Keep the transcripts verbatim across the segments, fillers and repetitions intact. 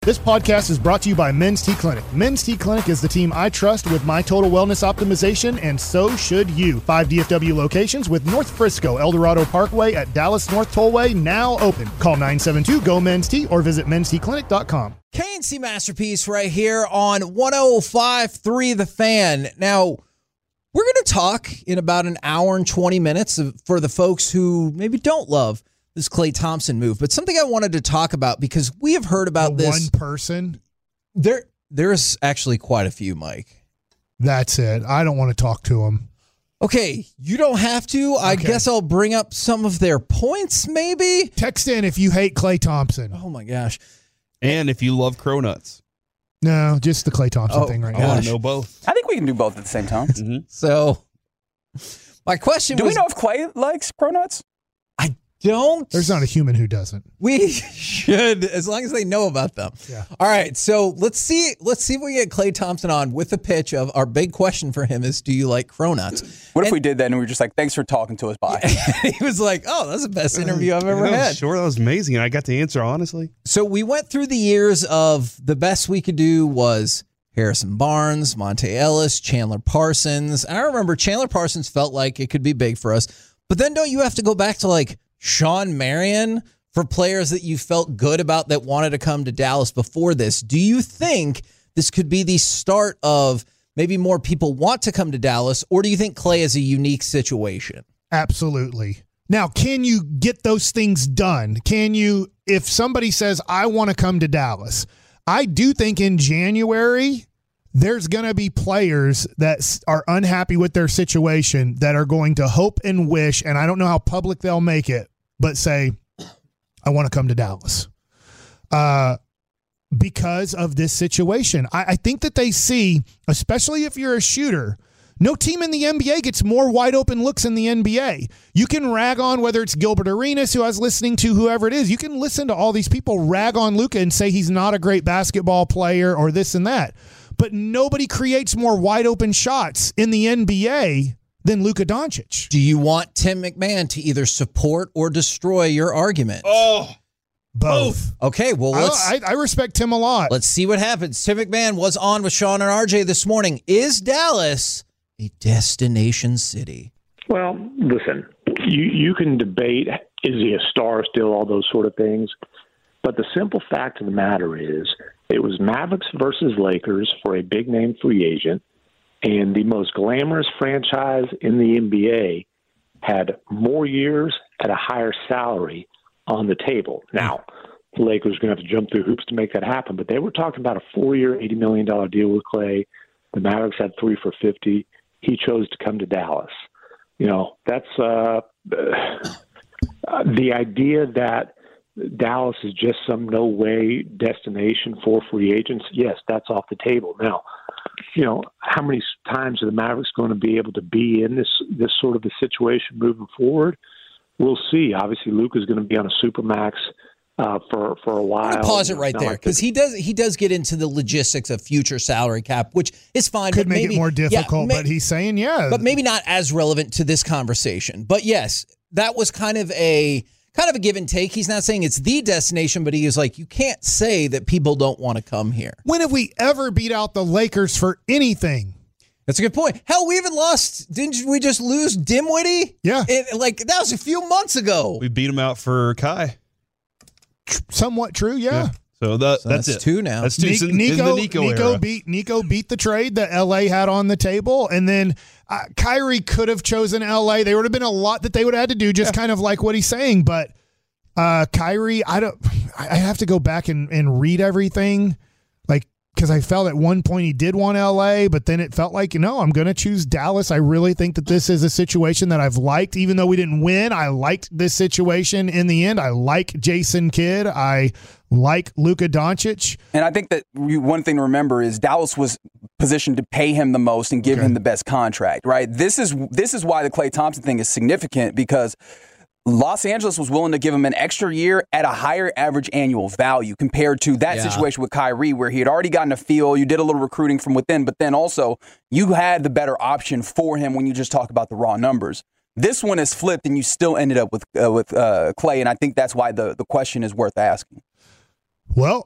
This podcast is brought to you by Men's T Clinic. Men's T Clinic is the team I trust with my total wellness optimization, and so should you. Five D F W locations with North Frisco, El Dorado Parkway at Dallas North Tollway now open. Call nine seven two, G O, Men's T or visit men's t clinic dot com. K and C Masterpiece right here on one oh five point three The Fan. Now, we're going to talk in about an hour and twenty minutes for the folks who maybe don't love this Klay Thompson move, but something I wanted to talk about because we have heard about the this. One person? There, There's actually quite a few, Mike. That's it. I don't want to talk to him. Okay, you don't have to. I Okay. guess I'll bring up some of their points, maybe. Text in if you hate Klay Thompson. Oh, my gosh. And if you love cronuts. No, just the Klay Thompson Oh, thing right I now. want to know both. I think we can do both at the same time. Mm-hmm. So, my question Do was... we know if Klay likes cronuts? I don't. There's not a human who doesn't. We should, as long as they know about them. Yeah. All right. So let's see. Let's see if we get Klay Thompson on with the pitch of our big question for him is, do you like cronuts? What if And- we did that and we were just like, thanks for talking to us, bye. He was like, "Oh, that's the best interview I've ever Yeah, had." Sure, that was amazing. And I got the answer, honestly. So we went through the years of the best we could do was Harrison Barnes, Monte Ellis, Chandler Parsons. I remember Chandler Parsons felt like it could be big for us, but then don't you have to go back to like Sean Marion for players that you felt good about that wanted to come to Dallas before this? Do you think this could be the start of maybe more people want to come to Dallas, or do you think Klay is a unique situation? Absolutely. Now, can you get those things done? Can you, if somebody says, I want to come to Dallas, I do think in January, there's going to be players that s- are unhappy with their situation that are going to hope and wish, and I don't know how public they'll make it, but say, I want to come to Dallas. Uh, because of this situation. I, I think that they see, especially if you're a shooter, no team in the N B A gets more wide open looks in the N B A. You can rag on whether it's Gilbert Arenas, who I was listening to, whoever it is. You can listen to all these people rag on Luka and say he's not a great basketball player or this and that. But nobody creates more wide open shots in the N B A than Luka Doncic. Do you want Tim McMahon to either support or destroy your argument? Oh, Both. Okay, well, I, let's I, I respect Tim a lot. let's see what happens. Tim McMahon was on with Sean and R J this morning. Is Dallas a destination city? Well, listen, you, you can debate, is he a star still, all those sort of things. But the simple fact of the matter is it was Mavericks versus Lakers for a big-name free agent, and the most glamorous franchise in the N B A had more years at a higher salary on the table. Now, the Lakers are going to have to jump through hoops to make that happen, but they were talking about a four-year, eighty million dollars deal with Klay. The Mavericks had three for fifty. He chose to come to Dallas. You know, that's uh, uh, the idea that Dallas is just some no-way destination for free agents. Yes, that's off the table. Now, you know, how many times are the Mavericks going to be able to be in this this sort of a situation moving forward? We'll see. Obviously, Luka's going to be on a supermax uh, for for a while. I'm gonna pause it right It's not there like because the- he does he does get into the logistics of future salary cap, which is fine. Could but make maybe, it more yeah, difficult, ma- but he's saying, yeah. but maybe not as relevant to this conversation. But yes, that was kind of a kind of a give and take. He's not saying it's the destination, but he is like, you can't say that people don't want to come here. When have we ever beat out the Lakers for anything? That's a good point. Hell, we even lost. Didn't we just lose Dimwitty? Yeah. It, like that was a few months ago. we beat him out for Kai. Somewhat true, yeah. Yeah. So, the, So that's, that's it. two now. That's two. Ni- It's in, in Nico, the Nico, Nico era. beat Nico beat the trade that L A had on the table, and then uh, Kyrie could have chosen L A. There would have been a lot that they would have had to do, just kind of like what he's saying. But uh, Kyrie, I don't. I have to go back and, and read everything, like because I felt at one point he did want L A, but then it felt like, you know, I'm going to choose Dallas. I really think that this is a situation that I've liked, even though we didn't win. I liked this situation in the end. I like Jason Kidd. I like Luka Doncic. And I think that you- one thing to remember is Dallas was positioned to pay him the most and give Okay. him the best contract, right? This is this is why the Klay Thompson thing is significant, because Los Angeles was willing to give him an extra year at a higher average annual value compared to that Yeah. situation with Kyrie, where he had already gotten a feel. You did a little recruiting from within, but then also you had the better option for him when you just talk about the raw numbers. This one is flipped, and you still ended up with uh, with uh, Klay, and I think that's why the, the question is worth asking. Well,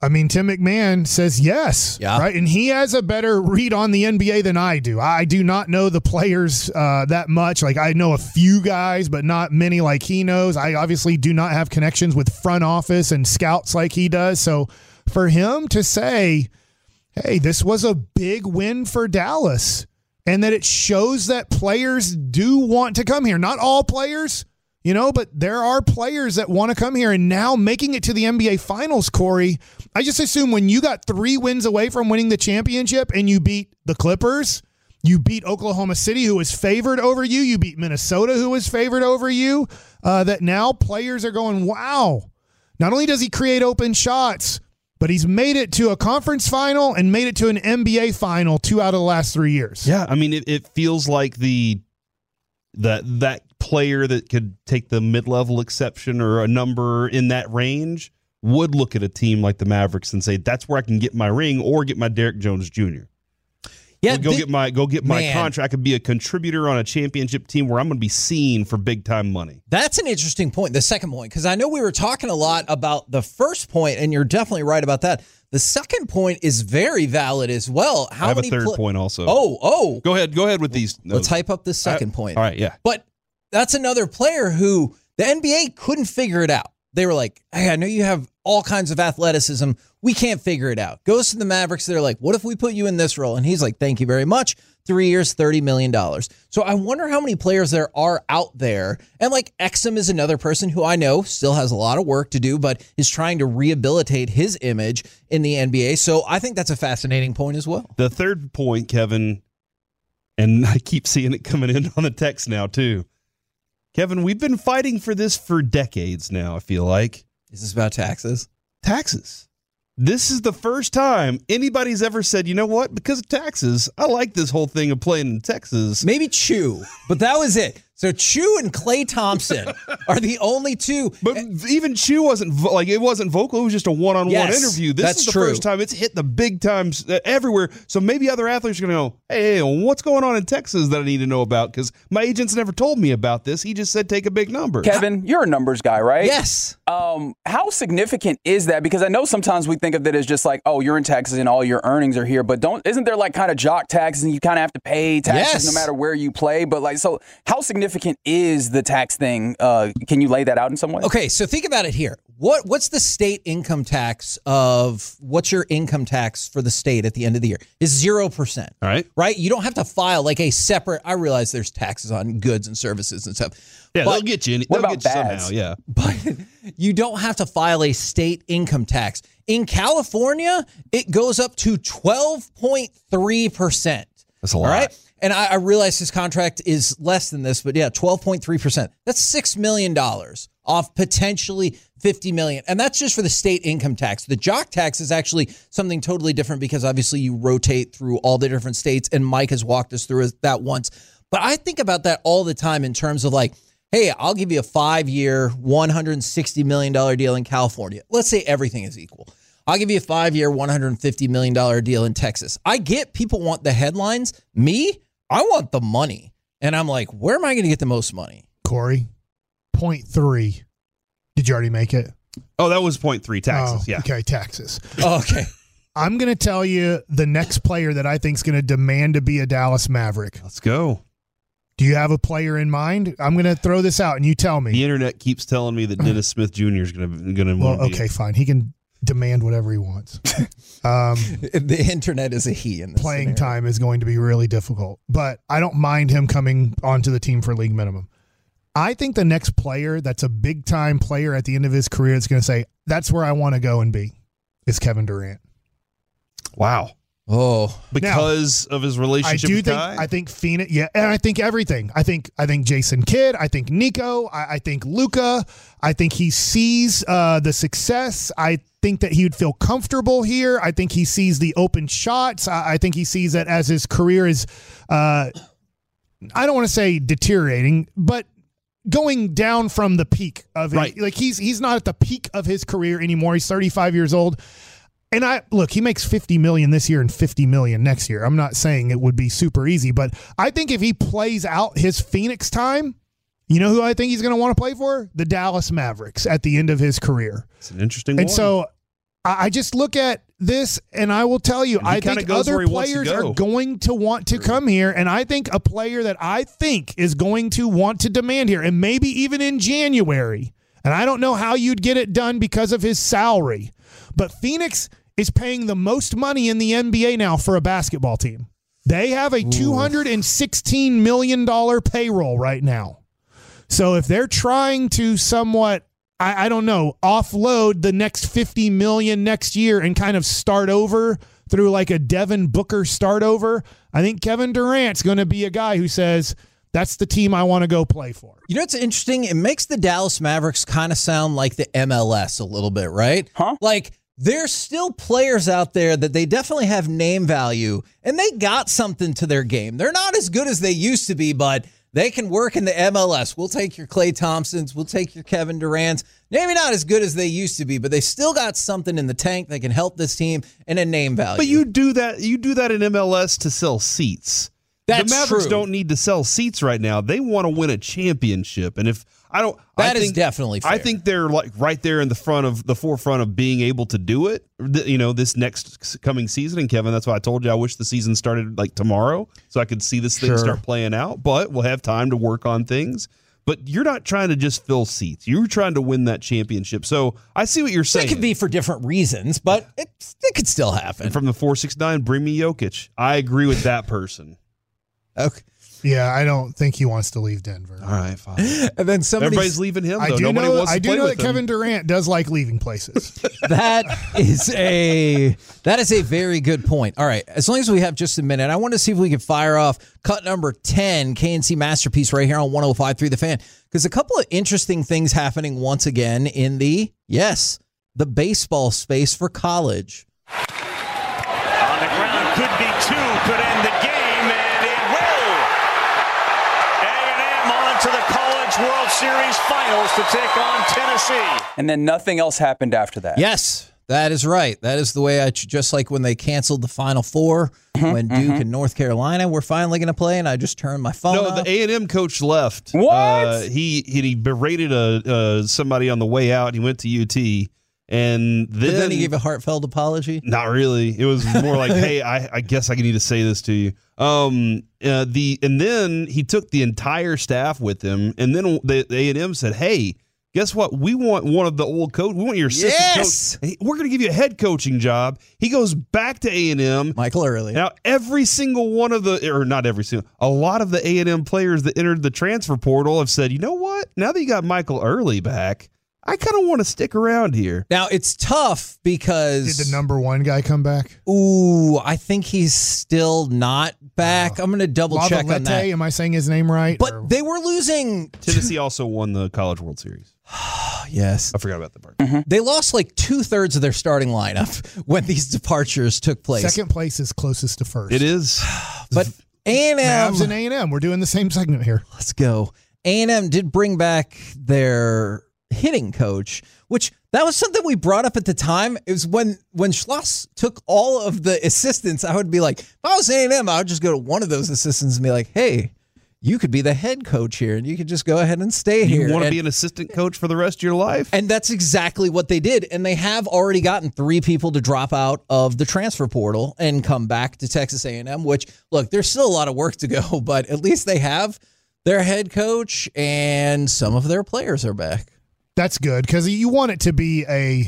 I mean, Tim McMahon says yes, Yeah. right? And he has a better read on the N B A than I do. I do not know the players uh, that much. Like, I know a few guys, but not many like he knows. I obviously do not have connections with front office and scouts like he does. So for him to say, hey, this was a big win for Dallas, and that it shows that players do want to come here. Not all players, you know, but there are players that want to come here, and now making it to the N B A Finals, Corey, I just assume when you got three wins away from winning the championship and you beat the Clippers, you beat Oklahoma City, who was favored over you, you beat Minnesota, who was favored over you, uh, that now players are going, wow, not only does he create open shots, but he's made it to a conference final and made it to an N B A final two out of the last three years. Yeah, I mean, it, it feels like the that that player that could take the mid-level exception or a number in that range would look at a team like the Mavericks and say, that's where I can get my ring or get my Derek Jones Junior Yeah, go thi- get my go get my man. contract. I could be a contributor on a championship team where I'm going to be seen for big time money. That's an interesting point, the second point, because I know we were talking a lot about the first point, and you're definitely right about that. The second point is very valid as well. How I have a many third pla- point also. Oh, oh. Go ahead. Go ahead with these. Let's No. hype up the second I- point. All right, yeah. But that's another player who the N B A couldn't figure it out. They were like, hey, I know you have all kinds of athleticism. We can't figure it out. Goes to the Mavericks. They're like, what if we put you in this role? And he's like, thank you very much. Three years, thirty million dollars. So I wonder how many players there are out there. And like Exum is another person who I know still has a lot of work to do, but is trying to rehabilitate his image in the N B A. So I think that's a fascinating point as well. The third point, Kevin, and I keep seeing it coming in on the text now too. Kevin, we've been fighting for this for decades now, I feel like. Is this about taxes? Taxes. This is the first time anybody's ever said, you know what, because of taxes, I like this whole thing of playing in Texas. Maybe Chew, but that was it. So Chew and Klay Thompson are the only two. But even Chew wasn't vo- like it wasn't vocal. It was just a one-on-one Yes, interview. This that's is the true. first time it's hit the big times uh, everywhere. So maybe other athletes are going to go, hey, hey, what's going on in Texas that I need to know about? Because my agent's never told me about this. He just said take a big number. Kevin, you're a numbers guy, right? Yes. Um, how significant is that? Because I know sometimes we think of it as just like, oh, you're in Texas and all your earnings are here, but don't isn't there like kind of jock taxes and you kind of have to pay taxes Yes. no matter where you play? But like, so how significant is the tax thing? Uh, can you lay that out in some way? Okay, so think about it here. What what's the state income tax of what's your income tax for the state at the end of the year? Is zero percent. All right. Right? You don't have to file like a separate. I realize there's taxes on goods and services and stuff. Yeah, but, they'll get you. What They'll about get you bads? somehow. Yeah. but you don't have to file a state income tax. In California, it goes up to twelve point three percent. That's a lot. All right. And I, I realize his contract is less than this, but yeah, twelve point three percent. That's six million dollars off potentially fifty million dollars. And that's just for the state income tax. The jock tax is actually something totally different because obviously you rotate through all the different states, and Mike has walked us through that once. But I think about that all the time in terms of like, hey, I'll give you a five-year, one hundred sixty million dollars deal in California. Let's say everything is equal. I'll give you a five-year, one hundred fifty million dollars deal in Texas. I get people want the headlines. Me, I want the money. And I'm like, where am I going to get the most money? Corey, point three. Did you already make it? Oh, that was point three taxes. Oh, yeah. Okay, taxes. Oh, okay. I'm going to tell you the next player that I think is going to demand to be a Dallas Maverick. Let's go. Do you have a player in mind? I'm going to throw this out and you tell me. The internet keeps telling me that Dennis Smith Junior is going to going to Well, okay, fine. He can demand whatever he wants. Um, The internet is a he in this playing scenario. time is going to be really difficult, but I don't mind him coming onto the team for league minimum. I think the next player that's a big time player at the end of his career that's going to say, that's where I want to go and be, is Kevin Durant. Wow. Oh, Because of his I relationship do with think Kai? I think Phoenix, yeah, and I think everything. I think I think Jason Kidd, I think Nico, I, I think Luka, I think he sees uh, the success. I think that he would feel comfortable here. I think he sees the open shots. I, I think he sees that as his career is, uh, I don't want to say deteriorating, but going down from the peak of it. Right. Like he's he's not at the peak of his career anymore. He's thirty-five years old. And I look, he makes fifty million this year and fifty million next year. I'm not saying it would be super easy, but I think if he plays out his Phoenix time, you know who I think he's going to want to play for? The Dallas Mavericks at the end of his career. It's an interesting And one. so I just look at this and I will tell you, I think other players go. are going to want to come here. And I think a player that I think is going to want to demand here, and maybe even in January, and I don't know how you'd get it done because of his salary, but Phoenix is paying the most money in the N B A now for a basketball team. They have a two hundred sixteen million dollars payroll right now. So if they're trying to somewhat, I, I don't know, offload the next fifty million dollars next year and kind of start over through like a Devin Booker start over, I think Kevin Durant's going to be a guy who says, that's the team I want to go play for. You know what's interesting? It makes the Dallas Mavericks kind of sound like the M L S a little bit, right? Huh? Like, there's still players out there that they definitely have name value, and they got something to their game. They're not as good as they used to be, but they can work in the M L S. We'll take your Klay Thompsons. We'll take your Kevin Durant's. Maybe not as good as they used to be, but they still got something in the tank that can help this team and a name value. But you do that. You do that in M L S to sell seats. That's the Mavericks true. don't need to sell seats right now. They want to win a championship. And if I don't, that I is think, definitely fair. I think they're like right there in the front of the forefront of being able to do it. You know, this next coming season. And Kevin, that's why I told you I wish the season started like tomorrow so I could see this thing Sure. start playing out. But we'll have time to work on things. But you're not trying to just fill seats. You're trying to win that championship. So I see what you're saying. It could be for different reasons, but it, it could still happen. And from the four six nine, bring me Jokic. I agree with that person. Okay. Yeah, I don't think he wants to leave Denver. All right, fine. And then somebody Everybody's leaving him, though. I do Nobody know, wants to I do play know with that him. Kevin Durant does like leaving places. That is a that is a very good point. All right, as long as we have just a minute, I want to see if we can fire off cut number ten, K N C Masterpiece right here on one oh five point three The Fan, because a couple of interesting things happening once again in the, yes, the baseball space for college. On the ground, could be two, could end the game, and it will. A and M on to the College World Series Finals to take on Tennessee. And then nothing else happened after that. Yes, that is right. That is the way I, just like when they canceled the Final Four, when Duke and North Carolina were finally going to play, and I just turned my phone No, off. the A and M coach left. What? Uh, he, he he berated a uh, somebody on the way out. He went to U T, and then, But then he gave a heartfelt apology. not really. It was more like, hey, I, I guess I need to say this to you. Um, uh, the and then he took the entire staff with him, and then the, the A and M said, hey, guess what? We want one of the old coach. We want your assistant Yes! coach. We're going to give you a head coaching job. He goes back to A and M. Michael Early. Now, every single one of the, or not every single, a lot of the A and M players that entered the transfer portal have said, you know what? Now that you got Michael Early back, I kind of want to stick around here. Now, it's tough because... Did the number one guy come back? Ooh, I think he's still not back. I'm going to double check on that. Am I saying his name right? But Or- they were losing. Tennessee also won the College World Series. Yes. I forgot about that part. Mm-hmm. They lost like two thirds of their starting lineup when these departures took place. second place is closest to first. It is. But A and M, Mavs and A and M. We're doing the same segment here. let's go. A and M did bring back their hitting coach, which that was something we brought up at the time. It was when when Schloss took all of the assistants, I would be like, if I was A and M, I would just go to one of those assistants and be like, hey, you could be the head coach here, and you could just go ahead and stay here. You want to And- be an assistant coach for the rest of your life? And that's exactly what they did. And they have already gotten three people to drop out of the transfer portal and come back to Texas A and M, which, look, there's still a lot of work to go, but at least they have their head coach and some of their players are back. That's good because you want it to be a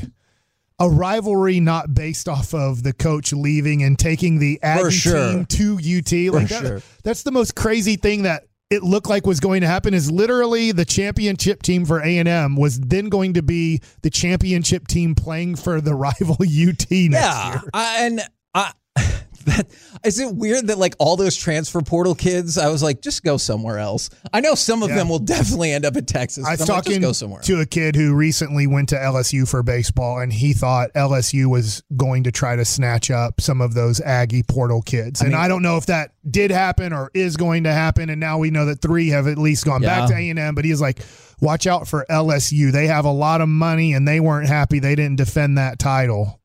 a rivalry not based off of the coach leaving and taking the Aggie sure. team to U T. Like that, sure. That's the most crazy thing that it looked like was going to happen is literally the championship team for A and M was then going to be the championship team playing for the rival U T next Yeah. year. I, and I, that, is it weird that like all those transfer portal kids, I was like, just go somewhere else. I know some of Yeah. them will definitely end up at Texas. I was but I'm like, talking just go somewhere else. to a kid who recently went to L S U for baseball, and he thought L S U was going to try to snatch up some of those Aggie portal kids. And mean- I don't know if that did happen or is going to happen. And now we know that three have at least gone Yeah. back to A and M. But he's like, watch out for L S U. They have a lot of money, and they weren't happy they didn't defend that title.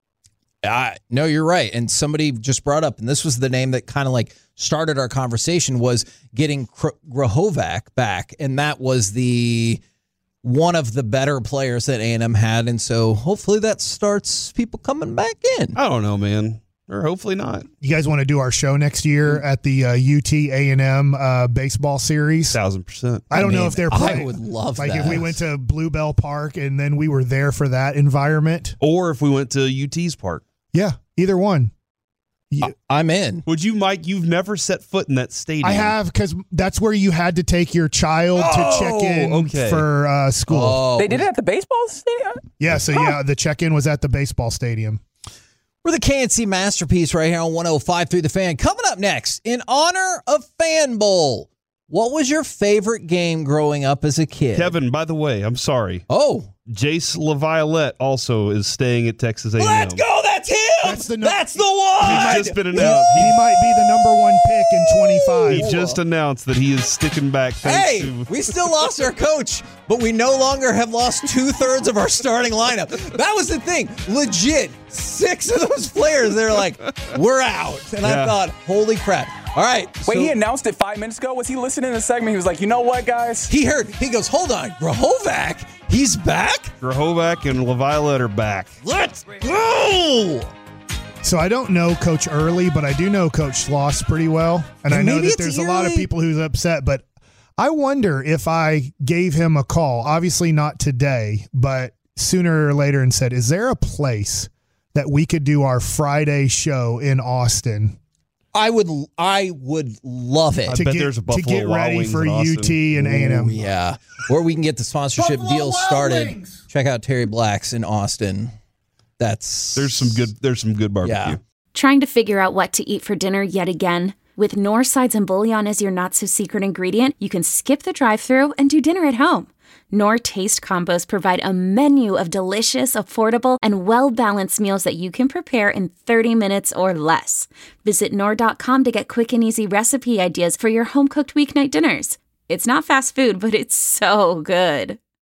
Uh, no, you're right. And somebody just brought up, and this was the name that kind of like started our conversation, was getting Kr- Grahovac back. And that was the one of the better players that A and M had, and so hopefully that starts people coming back in. I don't know, man. Or hopefully not. You guys want to do our show next year at the uh, U T A and M uh, baseball series? Thousand percent. I don't I know mean, if they're playing. I would love like that. if we went to Bluebell Park and then we were there for that environment. Or if we went to U T's park. Yeah, either one. You, I'm in. Would you, Mike? You've never set foot in that stadium. I have, because that's where you had to take your child Oh, to check in okay. for uh, school. Oh, They did it at the baseball stadium? Yeah, so yeah, the check-in was at the baseball stadium. We're the K N C Masterpiece right here on one oh five through the Fan. Coming up next, in honor of Fan Bowl, what was your favorite game growing up as a kid? Kevin, by the way, I'm sorry. Oh. Jace LaViolette also is staying at Texas A and M. Let's go. That's him. That's the, That's the one. He's just been announced. He might be the number one pick in twenty-five. He just announced that he is sticking back. Hey, Thanks to, we still lost our coach, but we no longer have lost two-thirds of our starting lineup. That was the thing. Legit, six of those players, they're like, we're out. And Yeah. I thought, holy crap. All right. Wait, so he announced it five minutes ago? Was he listening to the segment? He was like, you know what, guys? he heard, he goes, hold on, Grahovac, he's back? Grahovac and LaViolette are back. Let's go. So I don't know Coach Early, but I do know Coach Schloss pretty well. And, And I know maybe that it's there's a lot of Early. people who's upset, but I wonder if I gave him a call, obviously not today, but sooner or later, and said, is there a place that we could do our Friday show in Austin I would, I would love it. I to bet get, there's a to Buffalo get Wild ready Wings for in Austin. U T and A and Oh, M? yeah. Or we can get the sponsorship Buffalo deal Wild started. Wings. Check out Terry Black's in Austin. That's There's some good. There's some good barbecue. Yeah. Trying to figure out what to eat for dinner yet again? With Knorr sides and bouillon as your not-so-secret ingredient, you can skip the drive-thru and do dinner at home. Knorr Taste Combos provide a menu of delicious, affordable, and well-balanced meals that you can prepare in thirty minutes or less. Visit Knorr dot com to get quick and easy recipe ideas for your home-cooked weeknight dinners. It's not fast food, but it's so good.